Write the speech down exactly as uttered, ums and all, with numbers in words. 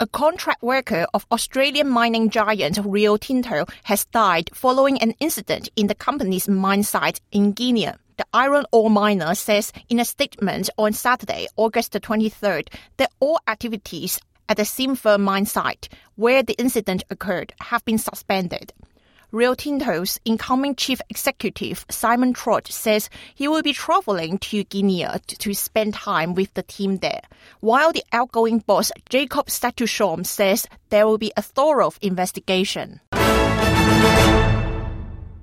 A contract worker of Australian mining giant Rio Tinto has died following an incident in the company's mine site in Guinea. The iron ore miner says in a statement on Saturday, August the twenty-third, that all activities at the Simfer mine site, where the incident occurred, have been suspended. Rio Tinto's incoming chief executive, Simon Trott, says he will be traveling to Guinea to spend time with the team there, while the outgoing boss, Jacob Statushom, says there will be a thorough investigation.